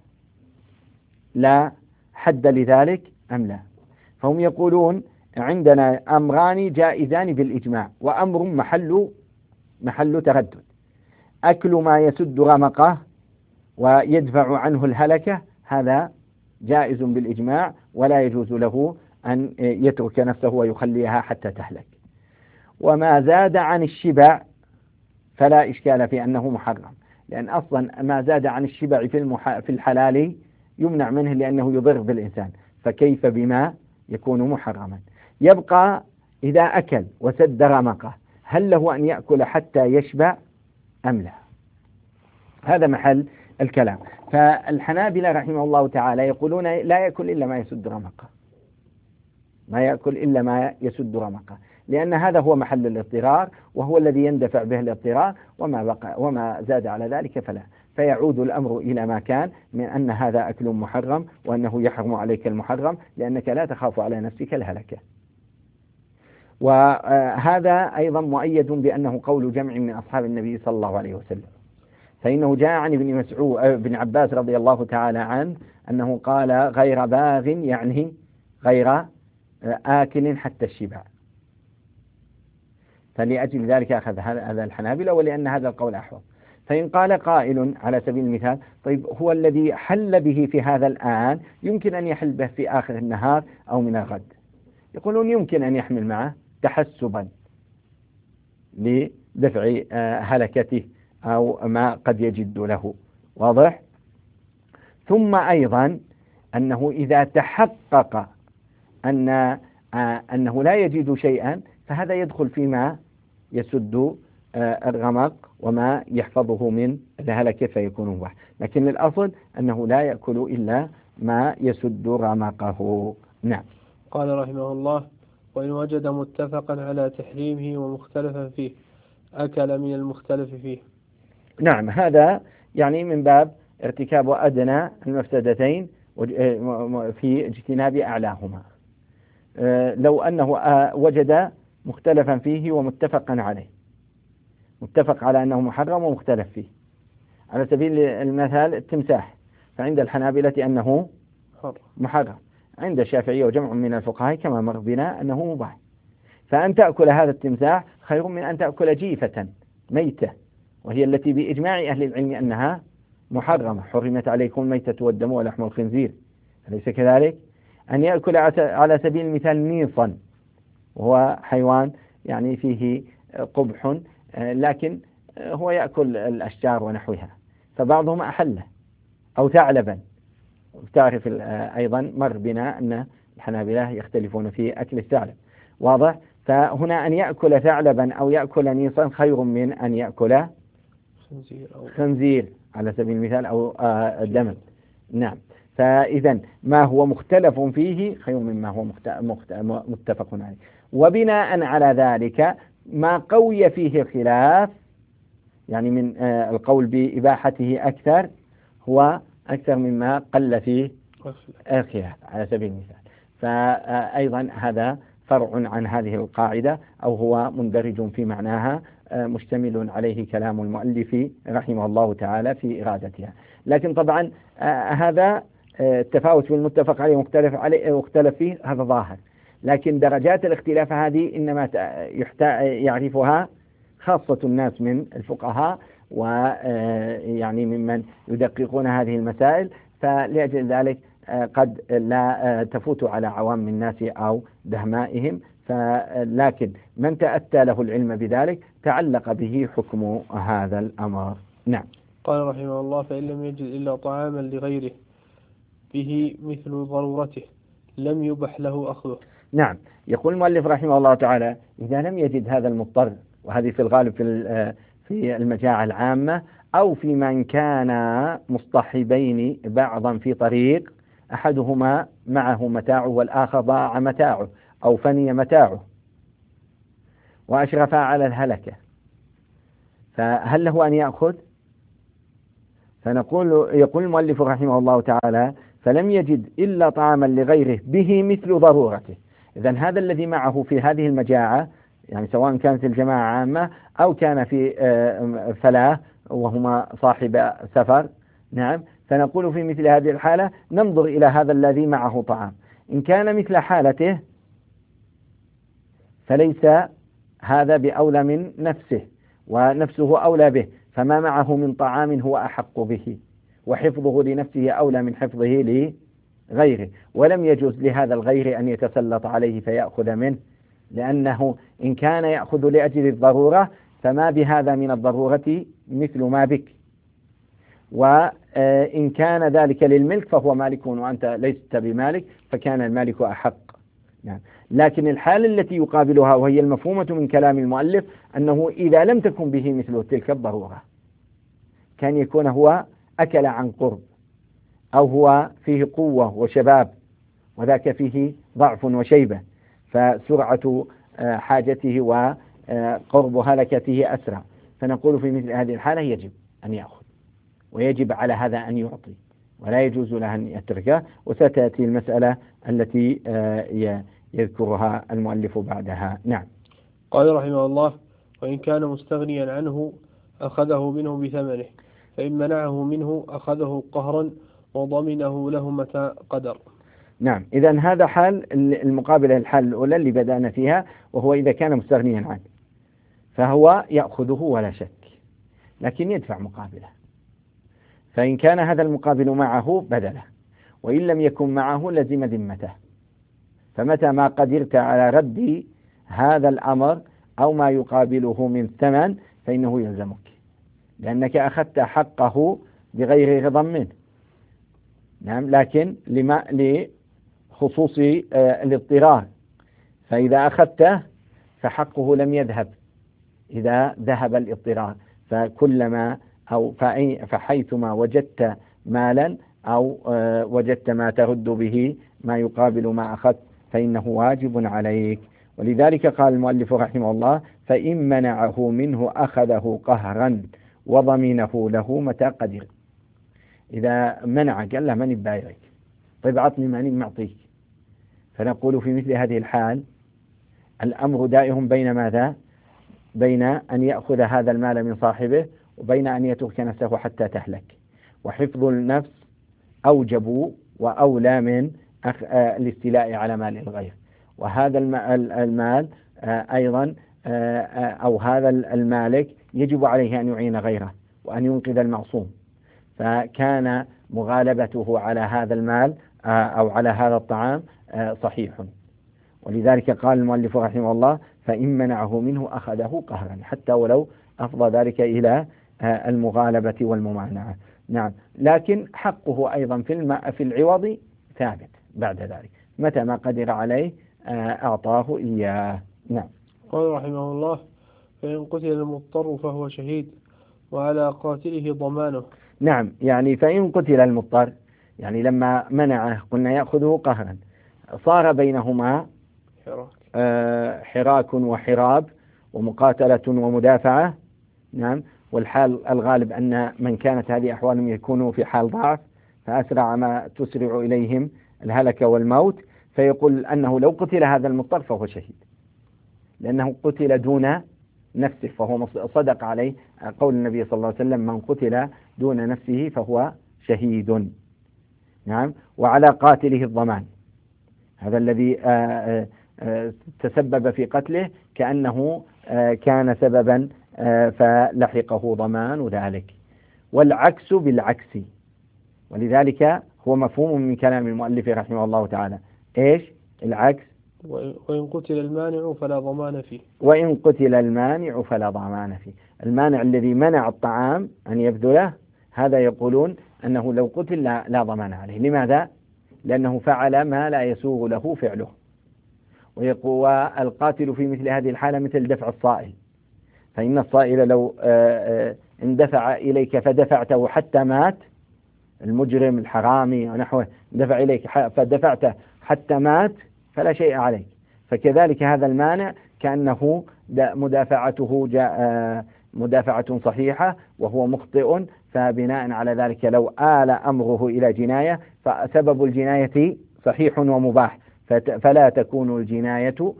Speaker 4: لا حد لذلك أم لا؟ فهم يقولون عندنا أمران جائزان بالإجماع، وأمر محل محل تردد. أكل ما يسد رمقه ويدفع عنه الهلكة هذا جائز بالإجماع، ولا يجوز له أن يترك نفسه ويخليها حتى تهلك. وما زاد عن الشبع فلا إشكال في أنه محرم، لأن أصلا ما زاد عن الشبع في, المح... في الحلال يمنع منه لأنه يضر بالإنسان، فكيف بما يكون محرما؟ يبقى إذا أكل وسد رمقه هل له أن يأكل حتى يشبع أم لا؟ هذا محل الكلام. فالحنابلة رحمه الله تعالى يقولون لا يأكل إلا ما يسد رمقه، ما يأكل إلا ما يسد رمقه، لأن هذا هو محل الاضطرار وهو الذي يندفع به الاضطرار، وما بقى وما زاد على ذلك فلا. فيعود الأمر إلى ما كان من أن هذا أكل محرم وأنه يحرم عليك المحرم لأنك لا تخاف على نفسك الهلكة. وهذا أيضا مؤيد بأنه قول جمع من أصحاب النبي صلى الله عليه وسلم، فإنه جاء عن ابن مسعود ابن عباس رضي الله تعالى عنه أنه قال غير باغ يعني غير آكل حتى الشبع. فلأجل ذلك أخذ هذا الحنابلة، ولأن هذا القول أحوط. فإن قال قائل على سبيل المثال طيب هو الذي حل به في هذا الآن يمكن أن يحل به في آخر النهار أو من الغد، يقولون يمكن أن يحمل معه تحسبا لدفع هلكته أو ما قد يجد له، واضح؟ ثم أيضا أنه إذا تحقق أن أنه لا يجد شيئا فهذا يدخل فيما يسد الرمق وما يحفظه من الهلكة فيكون مباح، لكن الأصل أنه لا يأكل إلا ما يسد رمقه. نعم.
Speaker 3: قال رحمه الله: وإن وجد متفقا على تحريمه ومختلفا فيه أكل من المختلف فيه.
Speaker 4: نعم، هذا يعني من باب ارتكاب أدنى المفسدتين في اجتناب أعلاهما. لو أنه وجد مختلفا فيه ومتفقا عليه، متفق على أنه محرم ومختلف فيه، على سبيل المثال التمساح، فعند الحنابلة أنه محرم، عند الشافعية وجمع من الفقهاء كما مر بنا أنه مباح. فأن تأكل هذا التمساح خير من أن تأكل جيفة ميتة، وهي التي بإجماع أهل العلم أنها محرمة. حرمت عليكم الميتة والدم ولحم الخنزير، أليس كذلك؟ أن يأكل على سبيل المثال نيصا، وهو حيوان يعني فيه قبح لكن هو يأكل الأشجار ونحوها، فبعضهم أحله، أو ثعلبا. تعرف أيضا مر بنا أن الحنابلة يختلفون في أكل الثعلب، واضح؟ فهنا أن يأكل ثعلبا أو يأكل نيصا خير من أن يأكل خنزير على سبيل المثال أو دم. نعم. فإذا ما هو مختلف فيه خير مما هو متفق عليه. وبناء على ذلك ما قوي فيه الخلاف يعني من القول بإباحته أكثر هو أكثر مما قل فيه الخلاف على سبيل المثال. فأيضا هذا فرع عن هذه القاعدة، أو هو مندرج في معناها مشتمل عليه كلام المؤلف رحمه الله تعالى في إرادتها. لكن طبعا هذا التفاوت بالمتفق عليه ومختلف عليه ومختلف فيه هذا ظاهر، لكن درجات الاختلاف هذه إنما يعرفها خاصة الناس من الفقهاء ويعني ممن يدققون هذه المسائل، فلأجل ذلك قد لا تفوت على عوام الناس أو دهمائهم، لكن من تأتى له العلم بذلك تعلق به حكم هذا الأمر. نعم.
Speaker 3: قال رحمه الله: فإن لم يجد إلا طعاما لغيره به مثل ضرورته لم يبح له أخذه.
Speaker 4: نعم. يقول المؤلف رحمه الله تعالى: إذا لم يجد هذا المضطر، وهذه في الغالب في في المجاعة العامة، أو في من كان مصطحبين بعضا في طريق، أحدهما معه متاعه والآخر ضاع متاعه أو فني متاعه وأشرفا على الهلكة، فهل له أن يأخذ؟ فنقول يقول المؤلف رحمه الله تعالى: فلم يجد إلا طعاما لغيره به مثل ضرورته. إذن هذا الذي معه في هذه المجاعة، يعني سواء كانت الجماعة عامة أو كان في فلاة وهما صاحب سفر، نعم، فنقول في مثل هذه الحالة ننظر إلى هذا الذي معه طعام، إن كان مثل حالته فليس هذا بأولى من نفسه، ونفسه أولى به، فما معه من طعام هو أحق به، وحفظه لنفسه أولى من حفظه لغيره، ولم يجوز لهذا الغير أن يتسلط عليه فيأخذ منه، لأنه إن كان يأخذ لأجل الضرورة فما بهذا من الضرورة مثل ما بك، وإن كان ذلك للملك فهو مالك وأنت ليست بمالك، فكان المالك أحق. يعني لكن الحالة التي يقابلها وهي المفهومة من كلام المؤلف أنه إذا لم تكن به مثل تلك الضرورة، كان يكون هو أكل عن قرب، أو هو فيه قوة وشباب وذاك فيه ضعف وشيبة، فسرعة حاجته وقرب هلكته أسرع، فنقول في مثل هذه الحالة يجب أن يأخذ، ويجب على هذا أن يعطي، ولا يجوز له أن يتركه. وستأتي المسألة التي يذكرها المؤلف بعدها. نعم.
Speaker 3: قال رحمه الله: وإن كان مستغنيا عنه أخذه منه بثمنه، فإن منعه منه أخذه قهرا وضمنه له متى قدر.
Speaker 4: نعم، إذن هذا حال المقابلة الحال الأولى اللي بدأنا فيها، وهو إذا كان مستغنيا عنه فهو يأخذه ولا شك، لكن يدفع مقابله، فإن كان هذا المقابل معه بدله، وإن لم يكن معه لزم ذمته، فمتى ما قدرت على رد هذا الأمر أو ما يقابله من ثمن فإنه يلزمك، لأنك أخذت حقه بغير رضا منه. نعم، لكن لما لخصوص الاضطرار، فإذا أخذته فحقه لم يذهب إذا ذهب الاضطرار، فكلما أو فحيثما وجدت مالا أو وجدت ما ترد به ما يقابل ما أخذت فإنه واجب عليك. ولذلك قال المؤلف رحمه الله: فإن منعه منه أخذه قهرا وضمنه له متى قدر. إذا منع قال له ماني بايعك، طيب عطني ماني معطيك، فنقول في مثل هذه الحال الأمر دائر بين ماذا؟ بين أن يأخذ هذا المال من صاحبه وبين أن يترك نفسه حتى تهلك، وحفظ النفس أوجب وأولى من الاستيلاء على مال الغير. وهذا المال أيضا أو هذا المالك يجب عليه أن يعين غيره وأن ينقذ المعصوم، فكان مغالبته على هذا المال أو على هذا الطعام صحيح. ولذلك قال المؤلف رحمه الله: فإن منعه منه أخذه قهرا، حتى ولو أفضى ذلك إلى المغالبة والممانعة. نعم، لكن حقه أيضا في في العوض ثابت بعد ذلك، متى ما قدر عليه أعطاه إياه. نعم.
Speaker 3: قال رحمه الله: فإن قتل المضطر فهو شهيد، وعلى قاتله ضمانه.
Speaker 4: نعم، يعني فإن قتل المضطر، يعني لما منعه قلنا يأخذه قهرا، صار بينهما حراك وحراب ومقاتلة ومدافعة. نعم، والحال الغالب أن من كانت هذه أحوالهم يكونوا في حال ضعف، فأسرع ما تسرع إليهم الهلكة والموت، فيقول أنه لو قتل هذا المضطر فهو شهيد، لأنه قتل دون نفسه، فهو صدق عليه قول النبي صلى الله عليه وسلم: من قتل دون نفسه فهو شهيد. نعم، وعلى قاتله الضمان، هذا الذي تسبب في قتله كأنه كان سببا فلحقه ضمان ذلك، والعكس بالعكس. ولذلك هو مفهوم من كلام المؤلف رحمه الله تعالى. إيش العكس؟
Speaker 3: وإن قتل المانع فلا ضمان فيه.
Speaker 4: وإن قتل المانع فلا ضمان فيه، المانع الذي منع الطعام أن يبذله، هذا يقولون أنه لو قتل لا, لا ضمان عليه. لماذا؟ لأنه فعل ما لا يسوغ له فعله. ويقول القاتل في مثل هذه الحالة مثل دفع الصائل، فإن الصائل لو اندفع إليك فدفعته حتى مات، المجرم الحرامي ونحوه دفع إليك فدفعته حتى مات فلا شيء عليك. فكذلك هذا المانع كأنه مدافعته جاء مدافعة صحيحة وهو مخطئ، فبناء على ذلك لو آل أمره إلى جناية فسبب الجناية صحيح ومباح، فلا تكون الجناية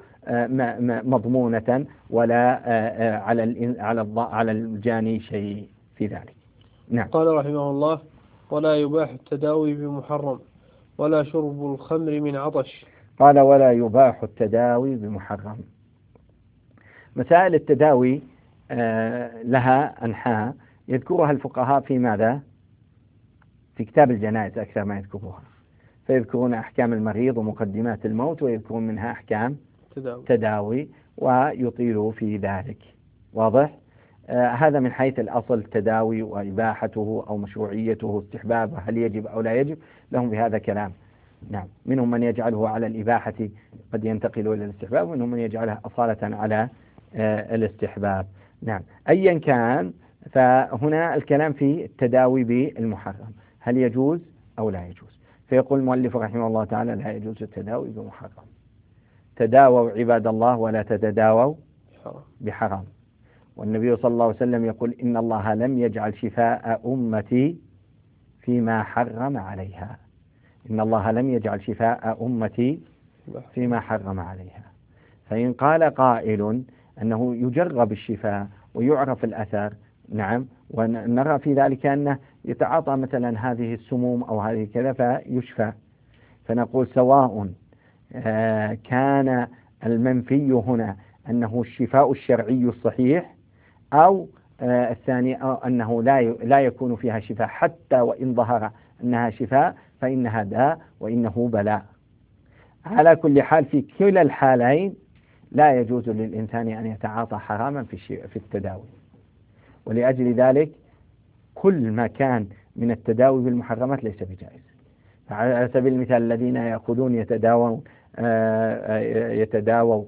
Speaker 4: مضمونة ولا على على الجاني شيء في ذلك. نعم.
Speaker 3: قال رحمه الله: ولا يباح التداوي بمحرم ولا شرب الخمر من عطش.
Speaker 4: قال: ولا يباح التداوي بمحرم. مسائل التداوي لها أنحاء يذكرها الفقهاء في ماذا؟ في كتاب الجنائز أكثر ما يذكروها، فيذكرون أحكام المريض ومقدمات الموت، ويذكرون منها أحكام تداوي, تداوي ويطيلوا في ذلك. واضح؟ آه هذا من حيث الأصل التداوي وإباحته أو مشروعيته، استحبابه، هل يجب أو لا يجب، لهم بهذا كلام. نعم. منهم من يجعله على الإباحة قد ينتقل إلى الاستحباب، ومنهم من يجعلها أصالة على آه الاستحباب. نعم. أيا كان، فهنا الكلام في التداوي بالمحرم، هل يجوز أو لا يجوز. فيقول المؤلف رحمه الله تعالى: لا يجوز التداوي بمحرم. تداووا عباد الله ولا تتداووا بحرام. والنبي صلى الله عليه وسلم يقول: إن الله لم يجعل شفاء أمتي فيما حرم عليها. إن الله لم يجعل شفاء أمتي فيما حرم عليها. فإن قال قائل أنه يجرب الشفاء ويعرف الأثر، نعم، ونرى في ذلك أنه يتعاطى مثلا هذه السموم أو هذه كذا فيشفى، فنقول سواء كان المنفي هنا أنه الشفاء الشرعي الصحيح، أو الثاني أو أنه لا لا يكون فيها شفاء، حتى وإن ظهر أنها شفاء فإنها داء وإنه بلاء. على كل حال في كلا الحالين لا يجوز للإنسان أن يتعاطى حراما في التداوي. ولأجل ذلك كل ما كان من التداوي بالمحرمات ليس بجائز. على سبيل المثال الذين يأخذون يتداوون يتداووا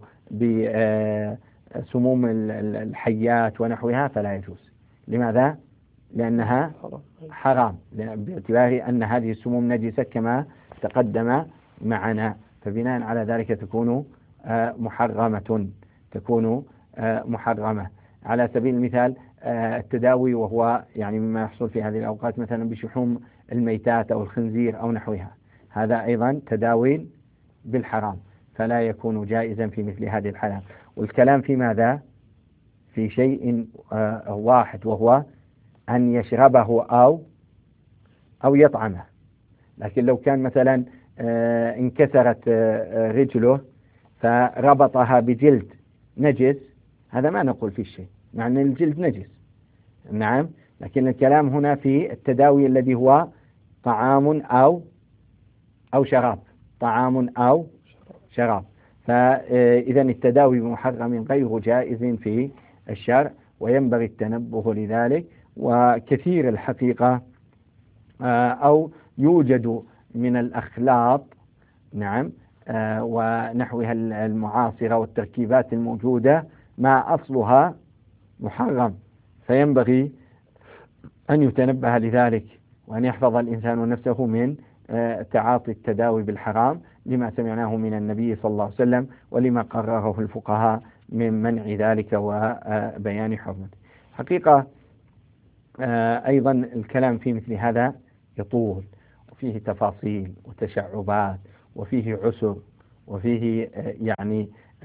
Speaker 4: بسموم الحيات ونحوها فلا يجوز. لماذا؟ لأنها حرام، باعتبار أن هذه السموم نجسة كما تقدم معنا، فبناء على ذلك تكون محرمة تكون محرمة. على سبيل المثال التداوي وهو يعني مما يحصل في هذه الأوقات مثلا بشحوم الميتات أو الخنزير أو نحوها، هذا أيضا تداوي بالحرام، فلا يكون جائزا في مثل هذه الحالات. والكلام في ماذا؟ في شيء واحد، وهو أن يشربه أو أو يطعمه. لكن لو كان مثلا انكسرت رجله فربطها بجلد نجس، هذا ما نقول فيه شيء، مع أن الجلد نجس، نعم، لكن الكلام هنا في التداوي الذي هو طعام أو أو شراب، طعام أو شراب. فإذا التداوي بمحرم غير جائز في الشرع، وينبغي التنبه لذلك. وكثير الحقيقة أو يوجد من الأخلاط، نعم، ونحوها المعاصرة والتركيبات الموجودة ما أصلها محرم، فينبغي أن يتنبه لذلك، وأن يحفظ الإنسان نفسه من تعاطي التداوي بالحرام، لما سمعناه من النبي صلى الله عليه وسلم، ولما قرره الفقهاء من منع ذلك وبيان حرمته. حقيقة أيضا الكلام في مثل هذا يطول، وفيه تفاصيل وتشعبات، وفيه عسر، وفيه يعني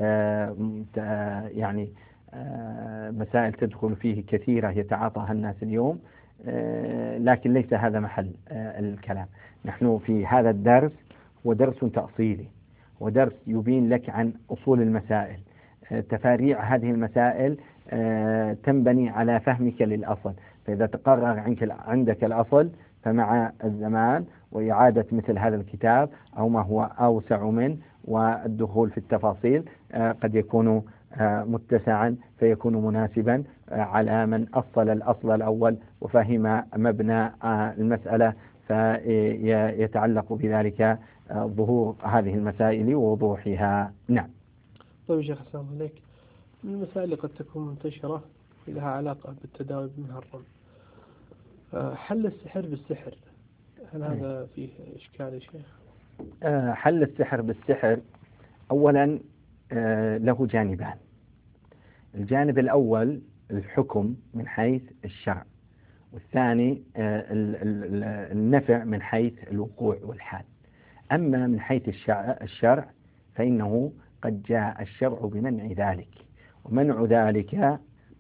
Speaker 4: يعني مسائل تدخل فيه كثيرة يتعاطاها الناس اليوم، لكن ليس هذا محل الكلام. نحن في هذا الدرس هو درس تأصيلي، ودرس يبين لك عن أصول المسائل. تفاريع هذه المسائل تنبني على فهمك للأصل، فإذا تقرر عندك الأصل فمع الزمان وإعادة مثل هذا الكتاب أو ما هو أوسع منه والدخول في التفاصيل قد يكون متسعا، فيكون مناسبا على من أصل الأصل الأول وفهم مبنى المسألة، فيتعلق بذلك ظهور هذه المسائل ووضوحها. نعم.
Speaker 3: طيب شيخ السلام عليك، من المسائل قد تكون منتشرة لها علاقة بالتداوي بالمحرم. حل السحر بالسحر، هل هذا فيه إشكال يا شيخ؟
Speaker 4: حل السحر بالسحر أولا له جانبان. الجانب الأول الحكم من حيث الشرع، والثاني النفع من حيث الوقوع والحال. أما من حيث الشرع فإنه قد جاء الشرع بمنع ذلك، ومنع ذلك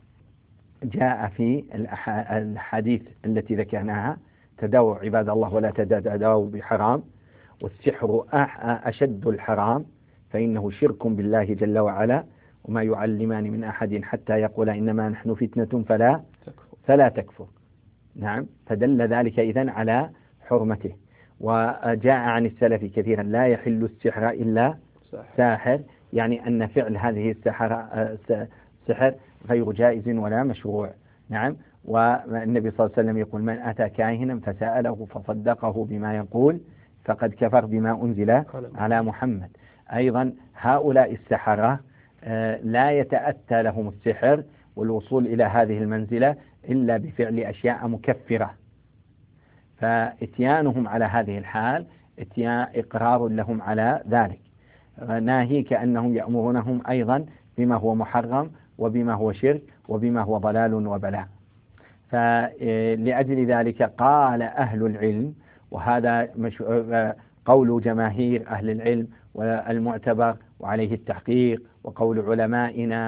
Speaker 4: جاء في الحديث التي ذكرناها: تداووا عباد الله ولا تداووا بحرام، والسحر أشد الحرام فإنه شرك بالله جل وعلا، وما يعلمان من أحد حتى يقول إنما نحن فتنة فلا فلا تكفر. نعم، فدل ذلك إذن على حرمته. وجاء عن السلف كثيرا: لا يحل السحر إلا ساحر، يعني أن فعل هذه السحر سحر غير جائز ولا مشروع. نعم، والنبي صلى الله عليه وسلم يقول: من أتى كاهنا فسأله فصدقه بما يقول فقد كفر بما أنزل على محمد. أيضا هؤلاء السحرة لا يتأتى لهم السحر والوصول إلى هذه المنزلة إلا بفعل أشياء مكفرة، فإتيانهم على هذه الحال إتيان إقرار لهم على ذلك، ناهيك أنهم يأمرونهم أيضا بما هو محرم وبما هو شرك وبما هو ضلال وبلاء. فلأجل ذلك قال أهل العلم، وهذا قول جماهير أهل العلم والمعتبر وعليه التحقيق، وقول علمائنا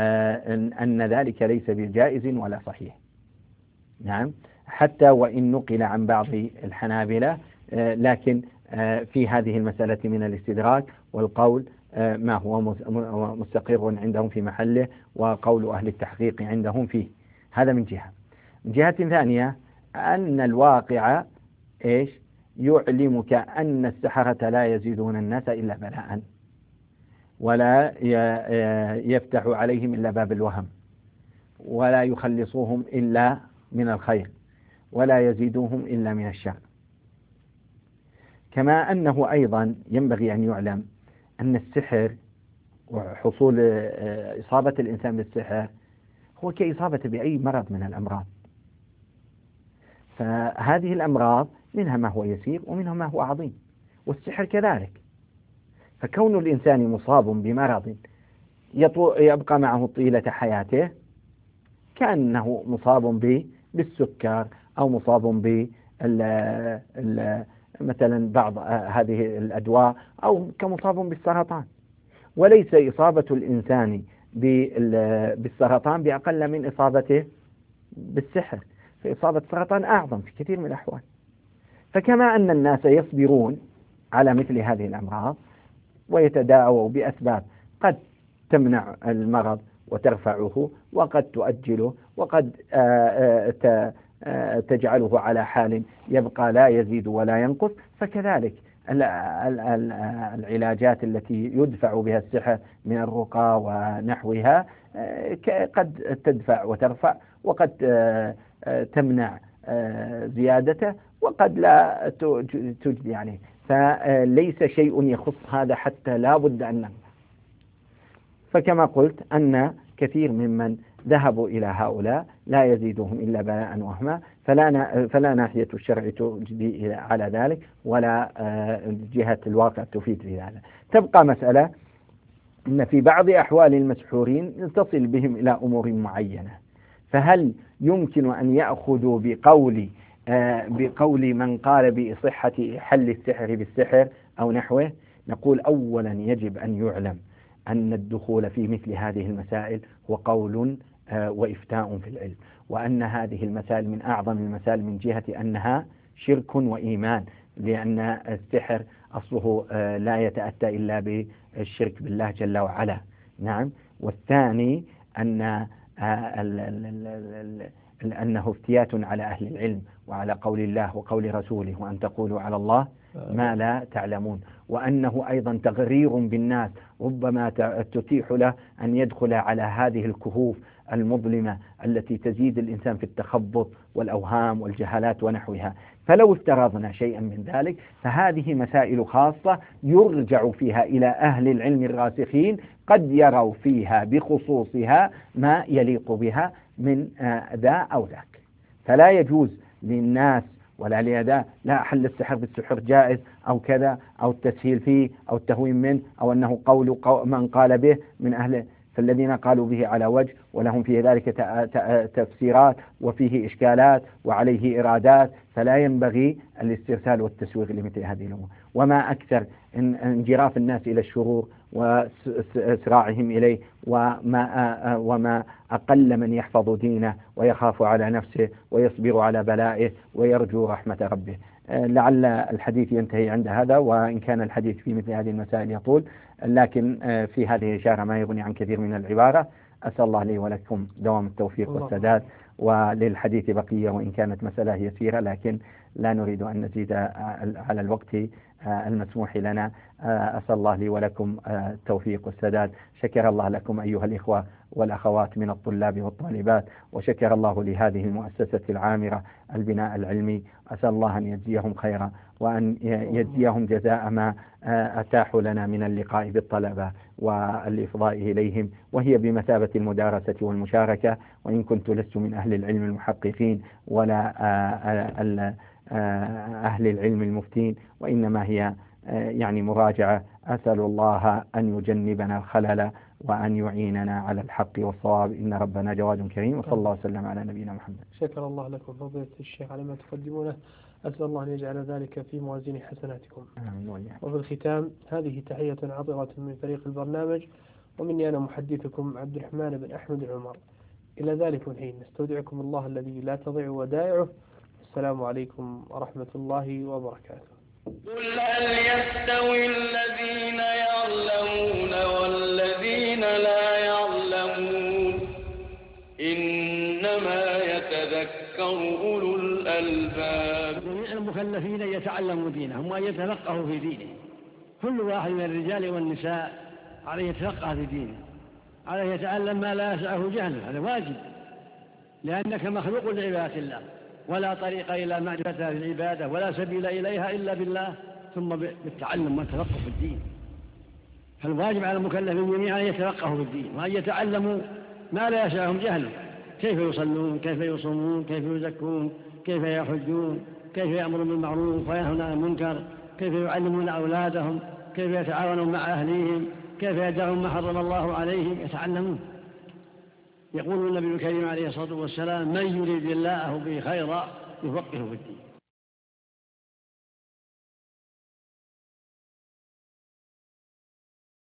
Speaker 4: أن ذلك ليس بالجائز ولا صحيح. نعم، حتى وإن نقل عن بعض الحنابلة، لكن في هذه المسألة من الاستدراك، والقول ما هو مستقر عندهم في محله، وقول أهل التحقيق عندهم فيه. هذا من جهة. من جهة ثانية أن الواقع إيش يعلمك أن السحرة لا يزيدون الناس إلا بلاء، ولا يفتح عليهم إلا باب الوهم، ولا يخلصوهم إلا من الخير، ولا يزيدوهم إلا من الشر. كما أنه أيضا ينبغي أن يعلم أن السحر وحصول إصابة الإنسان بالسحر هو كإصابة بأي مرض من الأمراض، فهذه الأمراض منها ما هو يسير ومنها ما هو عظيم، والسحر كذلك. فكون الإنسان مصاب بمرض يبقى معه طيلة حياته كأنه مصاب بالسكر، أو مصاب ب مثلا بعض هذه الأدواء، أو كمصاب بالسرطان. وليس إصابة الإنسان بالسرطان بأقل من إصابته بالسحر، فإصابة السرطان أعظم في كثير من الأحوال. فكما أن الناس يصبرون على مثل هذه الأمراض ويتداووا بأسباب قد تمنع المرض وترفعه، وقد تؤجله، وقد تجعله على حال يبقى لا يزيد ولا ينقص، فكذلك العلاجات التي يدفع بها السحر من الرقى ونحوها قد تدفع وترفع، وقد تمنع زيادته، وقد لا تجدي عليه. فليس شيء يخص هذا حتى لا بد أن ننظر. فكما قلت أن كثير ممن ذهبوا إلى هؤلاء لا يزيدهم إلا بلاء وهما، فلا فلا ناحية الشرع تجدي على ذلك، ولا جهة الواقع تفيد في هذا. تبقى مسألة أن في بعض أحوال المسحورين تصل بهم إلى أمور معينة، فهل يمكن أن يأخذوا بقول بقول من قال بصحة حل السحر بالسحر أو نحوه؟ نقول أولا يجب أن يعلم أن الدخول في مثل هذه المسائل هو قول وإفتاء في العلم، وأن هذه المسائل من أعظم المسائل من جهة أنها شرك وإيمان، لأن السحر أصله لا يتأتى إلا بالشرك بالله جل وعلا. نعم. والثاني أن أنه افتيات على أهل العلم وعلى قول الله وقول رسوله، وأن تقولوا على الله ما لا تعلمون، وأنه أيضا تغرير بالناس، ربما تتيح له أن يدخل على هذه الكهوف المظلمة التي تزيد الإنسان في التخبط والأوهام والجهالات ونحوها. فلو افترضنا شيئا من ذلك فهذه مسائل خاصة يرجع فيها إلى أهل العلم الراسخين، قد يروا فيها بخصوصها ما يليق بها، من ذا أو ذاك. فلا يجوز للناس ولا لأداء لا حل السحر بالسحر جائز أو كذا أو التسهيل فيه أو التهوين منه أو أنه قول من قال به من أهل، فالذين قالوا به على وجه ولهم فيه ذلك تفسيرات وفيه إشكالات وعليه إرادات، فلا ينبغي الاسترسال والتسويغ لمثل هذه الأمور. وما أكثر انجراف الناس إلى الشرور وإسراعهم إليه، وما, وما أقل من يحفظ دينه ويخاف على نفسه ويصبر على بلائه ويرجو رحمة ربه. لعل الحديث ينتهي عند هذا، وإن كان الحديث في مثل هذه المسائل يطول، لكن في هذه الإشارة ما يغني عن كثير من العبارة. أسأل الله لي ولكم دوام التوفيق والسداد، وللحديث بقية وإن كانت مسألة يسيرة، لكن لا نريد أن نزيد على الوقت المسموح لنا. أسأل الله لي ولكم التوفيق والسداد. شكر الله لكم أيها الإخوة والأخوات من الطلاب والطالبات، وشكر الله لهذه المؤسسة العامرة البناء العلمي. أسأل الله أن يجزيهم خيرا وأن يجزيهم جزاء ما أتاحوا لنا من اللقاء بالطلبة والإفضاء إليهم، وهي بمثابة المدارسة والمشاركة، وإن كنت لست من أهل العلم المحققين ولا أهل العلم المفتين، وإنما هي يعني مراجعة. أسأل الله أن يجنبنا الخلل وأن يعيننا على الحق والصواب، إن ربنا جواد كريم، وصلى الله وسلم على نبينا محمد.
Speaker 3: شكر الله لكم فضيلة الشيخ على ما تقدمونه، أسأل الله أن يجعل ذلك في موازين حسناتكم. وفي الختام هذه تحية عطرة من فريق البرنامج، ومني أنا محدثكم عبد الرحمن بن أحمد العمر. إلى ذلك الحين نستودعكم الله الذي لا تضيع ودائعه. السلام عليكم ورحمة الله وبركاته.
Speaker 1: قل هل يستوي الذين يعلمون والذين لا يعلمون إنما يتذكر أولو الألباب.
Speaker 2: جميع المكلفين يتعلموا دينهم وأن يتفقهوا في دينه. كل واحد من الرجال والنساء عليه يتفقه في دينه، عليه يتعلم ما لا يسعه جهله، هذا واجب، لأنك مخلوق لعبادة الله، ولا طريق إلى معرفتها في العبادة ولا سبيل إليها إلا بالله، ثم بالتعلم والتفقه في الدين. فالواجب على المكلفين جميعا أن يتفقهوا في الدين وأن يتعلموا ما لا يسعهم جهله، كيف يصلون، كيف يصومون، كيف يزكون، كيف يحجون، كيف يأمرون بالمعروف وينهون عن المنكر، كيف يعلمون أولادهم، كيف يتعاونون مع أهليهم، كيف يدعون ما حرم الله عليهم، يتعلمون. يقول النبي الكريم عليه الصلاة والسلام: من يريد الله به خيرا يفقهه في الدين.